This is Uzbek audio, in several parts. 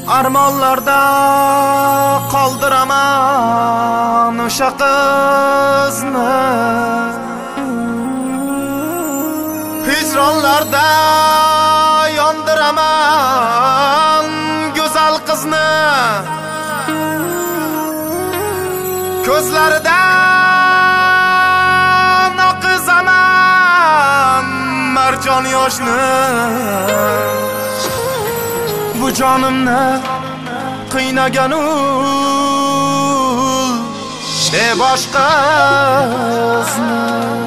Armonlarda qoldiraman o'sha qizni, hijronlarda yondiraman go'zal qizni. Ko'zlaridan oqizaman marjon yoshni. Bu jonimni qiynagan ul boshqasini.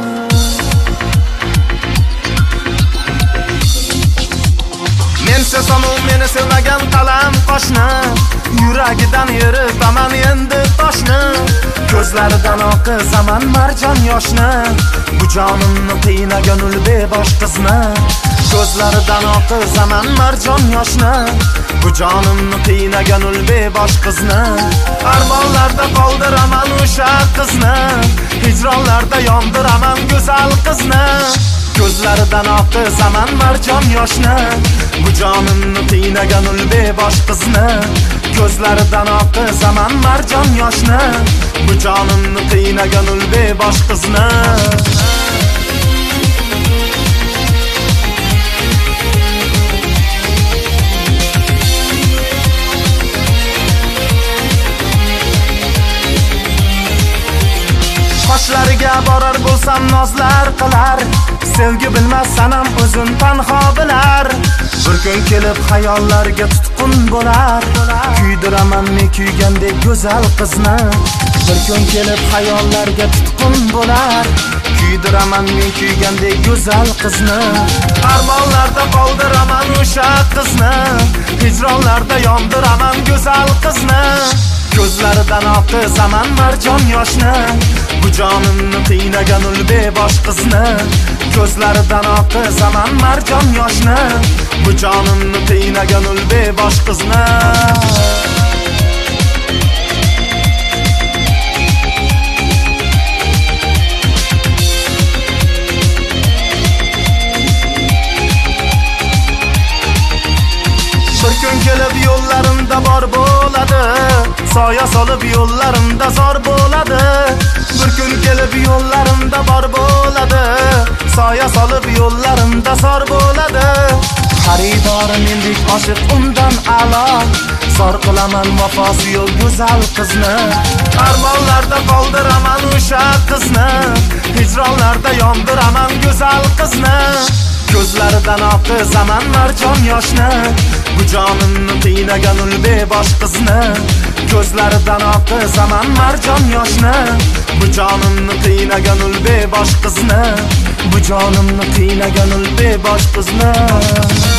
Men sevsam u meni sevmagan qalam qoshni, yuragidan yeritaman endi toshni. Ko'zlaridan oqizaman marjon yoshni. Bu jonimni qiynagan ul bebosh qizni. Ko'zlaridan oqizaman marjon yoshni. Bu jonimni qiynagan ul bebosh qizni. Armonlarda qoldiraman o'sha qizni, hijronlarda yondiraman go'zal qizni. Ko'zlaridan oqizaman marjon yoshni. Bu jonimni qiynagan ul bebosh qizni. Ko'zlaridan oqizaman marjon yoshni. Bu jonimni qiynagan ul bebosh qizni. Qoshlariga borar bo'lsam nozlar qilar, sevgi bilmas sanam o'zin tanho bilar. Bir kun kelib xayollarga tutqun bo'lar, kuydiraman men kuygandek go'zal qizni. Bir kun kelib xayollarga tutqun bo'lar, kuydiraman men kuygandek go'zal qizni. Armonlarda qoldiraman o'sha qizni, hijronlarda yondiraman go'zal qizni. Ko'zlaridan oqizaman marjon yoshni. Bu jonimni qiynagan ul bebosh qizni. Ko'zlaridan oqizaman marjon yoshni. Bu jonimni qiynagan ul bebosh qizni. Bir kun kelib yo'llarimda bor bo'ladi, soya solib yo'llarimda zor bo'ladi. Bir kun kelib yo'llarimda bor bo'ladi, soya solib yo'llarimda zor bo'ladi. Xaridori mendek oshiq undan a'lo, zor qilaman vafosi yo'q go'zal qizni. Armonlarda qoldiraman o'sha qizni, hijronlarda yondiraman go'zal qizni. Ko'zlaridan oqizaman marjon yoshni. Bu jonimni qiynagan ul bebosh qizni. Ko'zlaridan oqizaman marjon yoshni. Bu jonimni qiynagan ul bebosh qizni. Bu jonimni qiynagan ul bebosh qizni.